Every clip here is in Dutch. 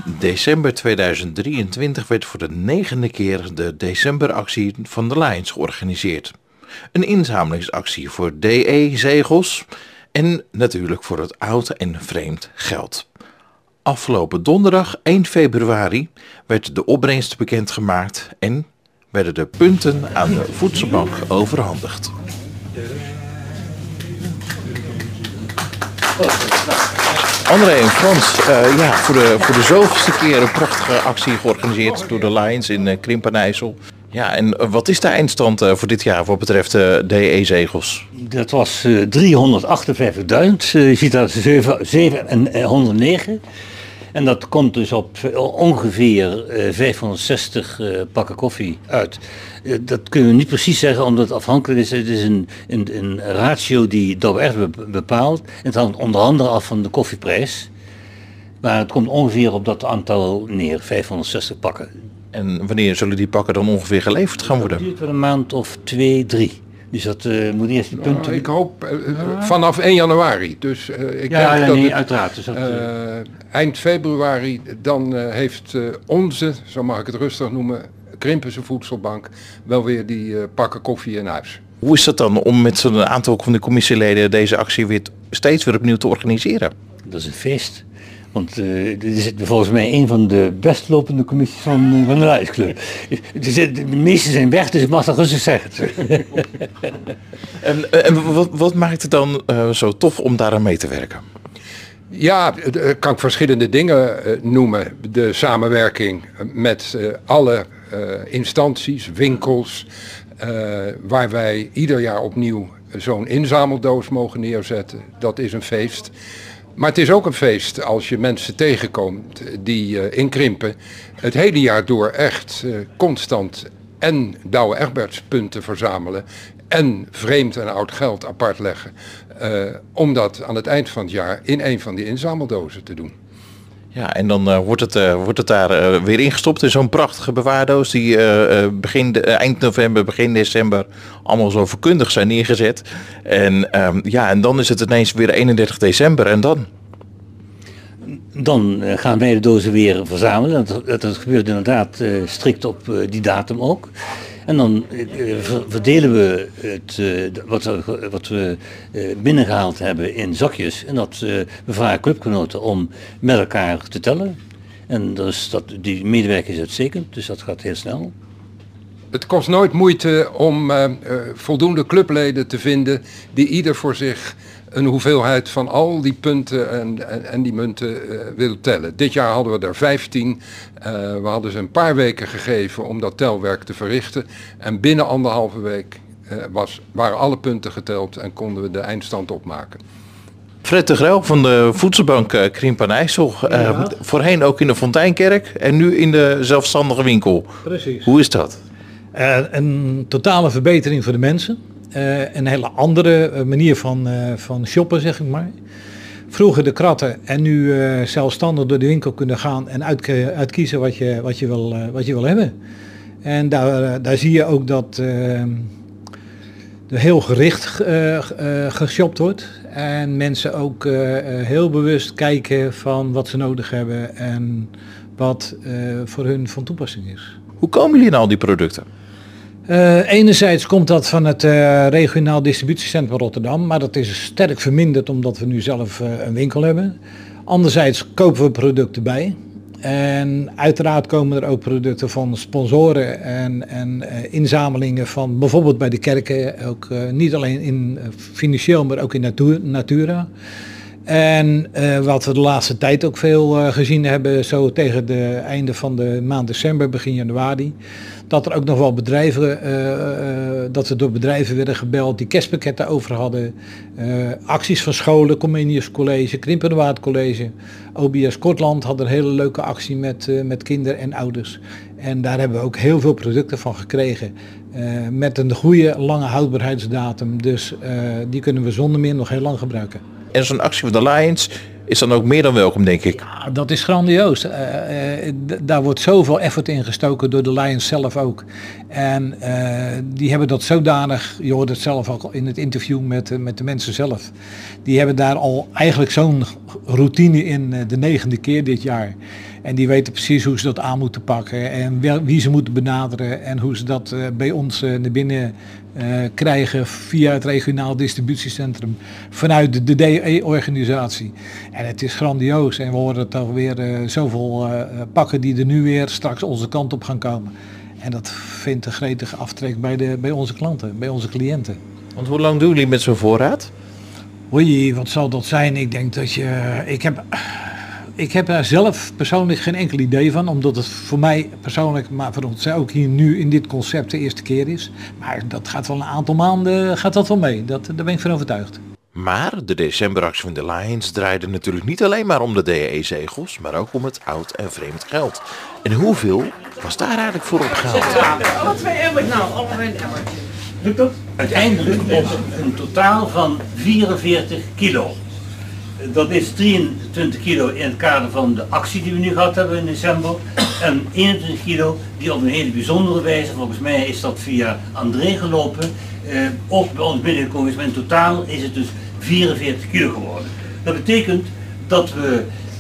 december 2023 werd voor de 9e keer de decemberactie van de Lions georganiseerd. Een inzamelingsactie voor DE-zegels en natuurlijk voor het oud en vreemd geld. Afgelopen donderdag 1 februari werd de opbrengst bekendgemaakt en werden de punten aan de voedselbank overhandigd. André en Frans, voor de zoveelste keer een prachtige actie georganiseerd door de Lions in Krimpen en IJssel. Ja, en wat is de eindstand voor dit jaar wat betreft DE-zegels? Dat was 358.000, je ziet daar 709. En dat komt dus op ongeveer 560 pakken koffie uit. Dat kunnen we niet precies zeggen, omdat het afhankelijk is. Het is een ratio die Douwe Egberts bepaalt. Het hangt onder andere af van de koffieprijs. Maar het komt ongeveer op dat aantal neer, 560 pakken. En wanneer zullen die pakken dan ongeveer geleverd gaan worden? Dat duurt wel een maand of 2, 3. Dus dat moet eerst die punten... Ik hoop vanaf 1 januari. Dus ik denk dat uiteraard. Dus dat, eind februari dan heeft onze, zo mag ik het rustig noemen, Krimpense Voedselbank wel weer die pakken koffie in huis. Hoe is dat dan om met zo'n aantal van de commissieleden deze actie steeds weer opnieuw te organiseren? Dat is een feest. Want dit is volgens mij een van de best lopende commissies van de Lions Club. De meeste zijn weg, dus ik mag dat rustig zeggen. En wat maakt het dan zo tof om daaraan mee te werken? Ja, kan ik verschillende dingen noemen. De samenwerking met alle instanties, winkels, waar wij ieder jaar opnieuw zo'n inzameldoos mogen neerzetten. Dat is een feest. Maar het is ook een feest als je mensen tegenkomt die in Krimpen het hele jaar door echt constant en Douwe Egberts punten verzamelen en vreemd en oud geld apart leggen. Om dat aan het eind van het jaar in een van die inzameldozen te doen. Ja, en dan wordt het daar weer ingestopt in zo'n prachtige bewaardoos die eind november, begin december allemaal zo vakkundig zijn neergezet. En dan is het ineens weer 31 december en dan? Dan gaan wij de dozen weer verzamelen. Dat gebeurt inderdaad strikt op die datum ook. En dan verdelen we wat we binnengehaald hebben in zakjes. En we vragen clubgenoten om met elkaar te tellen. En dus die medewerking is uitstekend, dus dat gaat heel snel. Het kost nooit moeite om voldoende clubleden te vinden die ieder voor zich een hoeveelheid van al die punten en die munten wil tellen. Dit jaar hadden we er 15. We hadden ze een paar weken gegeven om dat telwerk te verrichten. En binnen 1,5 week waren alle punten geteld en konden we de eindstand opmaken. Fred de Grel van de Voedselbank Krimpen en IJssel. Voorheen ook in de Fonteinkerk en nu in de zelfstandige winkel. Precies. Hoe is dat? Een totale verbetering voor de mensen. Een hele andere manier van shoppen, zeg ik maar. Vroeger de kratten en nu zelfstandig door de winkel kunnen gaan en uitkiezen wat je wil hebben. En daar zie je ook dat er heel gericht geshopt wordt. En mensen ook heel bewust kijken van wat ze nodig hebben en wat voor hun van toepassing is. Hoe komen jullie aan al die producten? Enerzijds komt dat van het regionaal distributiecentrum Rotterdam, maar dat is sterk verminderd omdat we nu zelf een winkel hebben. Anderzijds kopen we producten bij. En uiteraard komen er ook producten van sponsoren en inzamelingen van bijvoorbeeld bij de kerken, ook niet alleen in financieel, maar ook in natura. En wat we de laatste tijd ook veel gezien hebben, zo tegen het einde van de maand december, begin januari, dat er ook nog wel bedrijven, dat er door bedrijven werden gebeld die kerstpakketten over hadden. Acties van scholen, Comenius College, Krimpen de Waard College, OBS Kortland had een hele leuke actie met kinderen en ouders. En daar hebben we ook heel veel producten van gekregen. Met een goede lange houdbaarheidsdatum. Dus die kunnen we zonder meer nog heel lang gebruiken. En zo'n actie van de Lions is dan ook meer dan welkom, denk ik. Ja, dat is grandioos. Daar wordt zoveel effort in gestoken door de Lions zelf ook. En die hebben dat zodanig, je hoort het zelf ook in het interview met de mensen zelf. Die hebben daar al eigenlijk zo'n routine in de 9e keer dit jaar. En die weten precies hoe ze dat aan moeten pakken en wie ze moeten benaderen en hoe ze dat bij ons naar binnen krijgen via het regionaal distributiecentrum vanuit de DE-organisatie. En het is grandioos en we horen toch weer zoveel pakken die er nu weer straks onze kant op gaan komen. En dat vindt een gretige aftrek bij onze klanten, bij onze cliënten. Want hoe lang doen jullie met zo'n voorraad? Oei, wat zal dat zijn? Ik denk dat ik heb daar zelf persoonlijk geen enkel idee van, omdat het voor mij persoonlijk, maar voor ons ook hier nu in dit concept de eerste keer is. Maar dat gaat wel een aantal maanden, gaat dat wel mee. Daar ben ik van overtuigd. Maar de decemberactie van de Lions draaide natuurlijk niet alleen maar om de DE-zegels, maar ook om het oud en vreemd geld. En hoeveel was daar eigenlijk voor opgehaald? Alle 2 emmers. Nou, allebei een emmer. Lukt dat? Uiteindelijk op een totaal van 44 kilo. Dat is 23 kilo in het kader van de actie die we nu gehad hebben in december. En 21 kilo die op een hele bijzondere wijze, volgens mij is dat via André gelopen, ook bij ons binnengekomen is. Maar in totaal is het dus 44 kilo geworden. Dat betekent dat we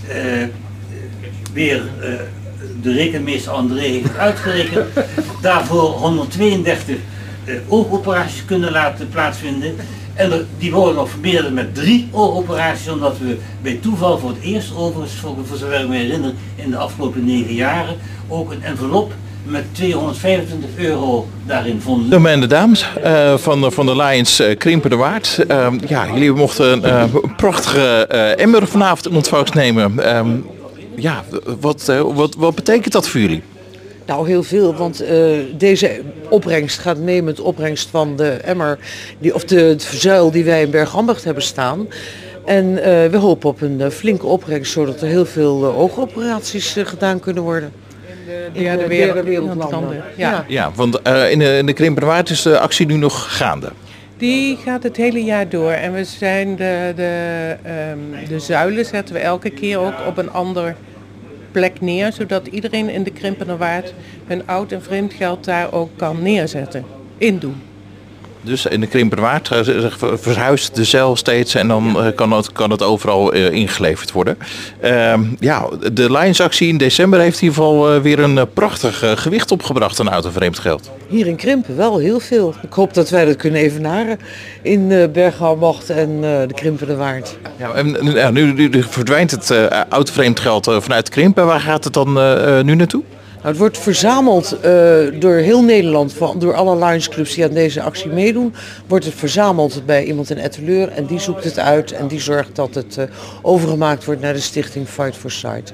weer de rekenmeester André heeft uitgerekend, daarvoor 132 oogoperaties kunnen laten plaatsvinden. En die worden nog verbeterd met 3 oogoperaties, omdat we bij toeval voor het eerst overigens, voor zover ik me herinner, in de afgelopen 9 jaren, ook een envelop met €225 daarin vonden. De en de dames van de Lions Krimpen de Waard. Jullie mochten een prachtige emmer vanavond in ontvangst nemen. Wat betekent dat voor jullie? Nou, heel veel, want deze opbrengst gaat mee met de opbrengst van de emmer, of de zuil die wij in Bergambacht hebben staan. En we hopen op een flinke opbrengst, zodat er heel veel oogoperaties gedaan kunnen worden. In de derde wereldlanden. Ja, want in de Krimpenwaard is de actie nu nog gaande. Die gaat het hele jaar door en we zijn de zuilen zetten we elke keer ook op een ander plek neer, zodat iedereen in de Krimpenerwaard hun oud en vreemd geld daar ook kan neerzetten, indoen. Dus in de Krimpenerwaard verhuist de zeil steeds en dan kan het overal ingeleverd worden. De Lions-actie in december heeft in ieder geval weer een prachtig gewicht opgebracht aan oud en vreemd geld. Hier in Krimpen wel heel veel. Ik hoop dat wij dat kunnen evenaren in Bergambacht en de Krimpenerwaard. Ja, nu verdwijnt het oud vreemd geld vanuit Krimpen. Waar gaat het dan nu naartoe? Nou, het wordt verzameld door heel Nederland, door alle Lions clubs die aan deze actie meedoen. Wordt het verzameld bij iemand in Etteleur en die zoekt het uit en die zorgt dat het overgemaakt wordt naar de stichting Fight for Sight.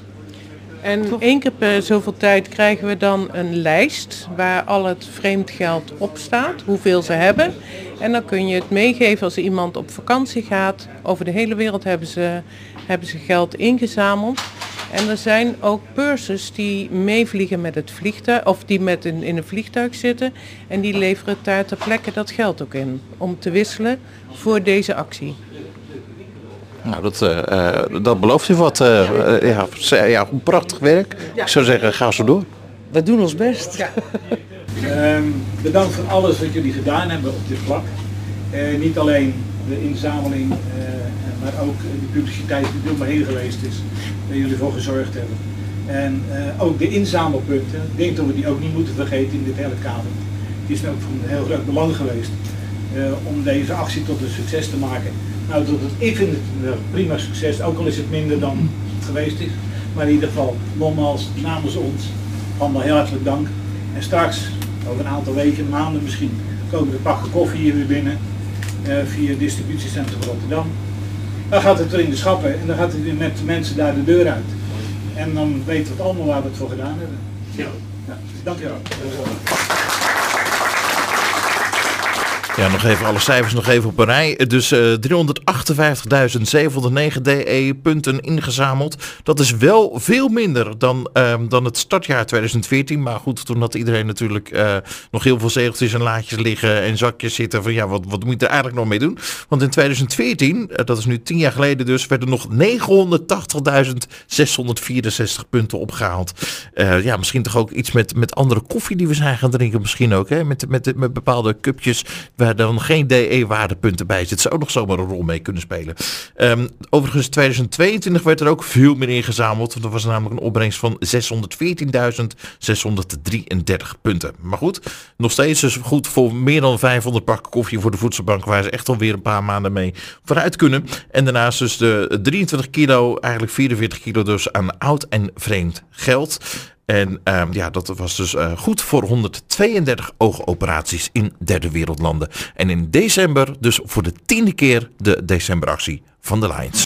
En 1 keer per zoveel tijd krijgen we dan een lijst waar al het vreemd geld op staat, hoeveel ze hebben. En dan kun je het meegeven als iemand op vakantie gaat. Over de hele wereld hebben ze geld ingezameld. En er zijn ook pursers die meevliegen met het vliegtuig, of die in een vliegtuig zitten. En die leveren daar ter plekke dat geld ook in, om te wisselen voor deze actie. Nou, dat belooft u wat. Prachtig werk. Ik zou zeggen, ga zo door. We doen ons best. Ja. Bedankt voor alles wat jullie gedaan hebben op dit vlak. Niet alleen de inzameling, maar ook de publiciteit die door me heen geweest is, waar jullie voor gezorgd hebben. En ook de inzamelpunten, ik denk dat we die ook niet moeten vergeten in dit hele kader. Die is ook van heel groot belang geweest om deze actie tot een succes te maken. Nou, ik vind het een prima succes, ook al is het minder dan het geweest is. Maar in ieder geval, nogmaals, namens ons, allemaal heel hartelijk dank. En straks, over een aantal weken, maanden misschien, komen de pakken koffie hier weer binnen via het distributiecentrum Rotterdam. Dan gaat het weer in de schappen en dan gaat het weer met de mensen daar de deur uit. En dan weten we het allemaal waar we het voor gedaan hebben. Ja. Dank je wel. Ja, nog even alle cijfers nog even op een rij. Dus 358.709 DE-punten ingezameld. Dat is wel veel minder dan het startjaar 2014. Maar goed, toen had iedereen natuurlijk nog heel veel zegeltjes en laadjes liggen en zakjes zitten. Van ja, wat moet je er eigenlijk nog mee doen? Want in 2014, dat is nu 10 jaar geleden dus, werden nog 980.664 punten opgehaald. Misschien toch ook iets met andere koffie die we zijn gaan drinken. Misschien ook, hè? Met bepaalde cupjes waar dan geen DE-waardepunten bij zitten, zou ook nog zomaar een rol mee kunnen spelen. Overigens 2022 werd er ook veel meer ingezameld. Want er was namelijk een opbrengst van 614.633 punten. Maar goed, nog steeds dus goed voor meer dan 500 pakken koffie voor de voedselbank, waar ze echt alweer een paar maanden mee vooruit kunnen. En daarnaast dus de 23 kilo, eigenlijk 44 kilo dus aan oud en vreemd geld. En dat was dus goed voor 132 oogoperaties in derde wereldlanden. En in december dus voor de 10e keer de decemberactie van de Lions.